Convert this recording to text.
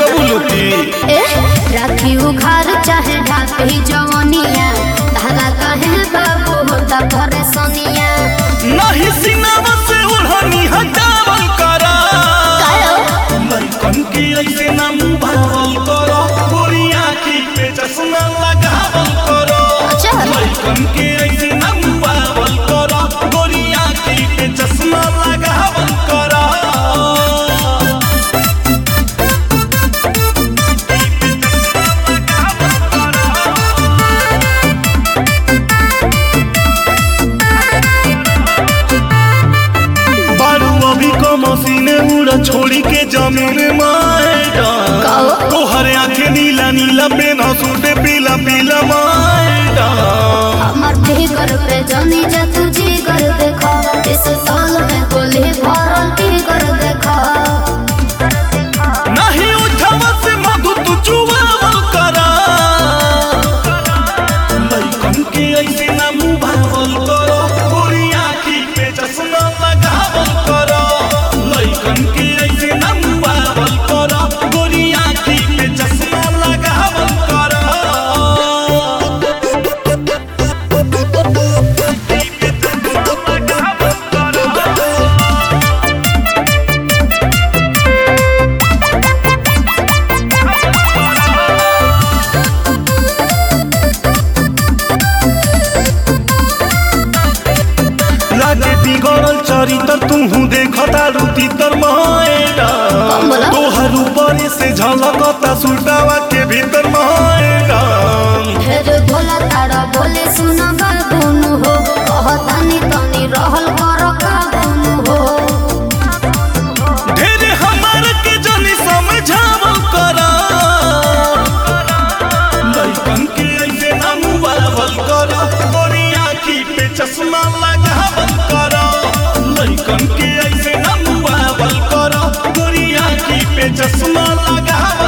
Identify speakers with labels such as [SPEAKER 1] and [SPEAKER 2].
[SPEAKER 1] कबूलती
[SPEAKER 2] राखी उखार चाहे ढापी जवनिया धागा कहे बाबू होता परेशानिया
[SPEAKER 1] नहीं सिनावा से उड़ानी हटावल करा लइकन के ऐसे ना मुभावल करो गोरी आँखी पे चश्मा लगावल करो लइकन के ऐसे ना मुभावल करो गोरी आँखी पे चश्मा लगावल करो मसीने उड़ा छोड़ी के जमीन माएगा तोहर आँखें नीला नीला पेना सूटे पीला पीला माएगा
[SPEAKER 2] हमर फिगर पे जानी जा तुझी कर देखा इस साल में गोली भरल की कर देखा
[SPEAKER 1] नहीं उठावा से मधु तू चुवावल करा लइकन के ऐसे ना मुभावल करो गोरी आँखी पे चश्मा लगावल करो लइकन के ऐसे ना मुभावल करो गोरी आँखी पे चश्मा लगावल करो बिगड़ल चरित्र तुहू देखता रुति तर माएगा तोहर ऊपर से झलकता सुटावा के भीतर माएगा
[SPEAKER 2] ढेर बोला तारा बोले सुना बाबूनु हो कहतानी तनी रहल कर काबूनु हो
[SPEAKER 1] ढेर हमार के जनी समझावल करा लइकन के ऐसे ना मुबावल करा गोरी आँखी पे चश्मा लगावल करा लइकन के ऐसे ना मुबावल करा गोरी आँखी पे चश्मा लगावल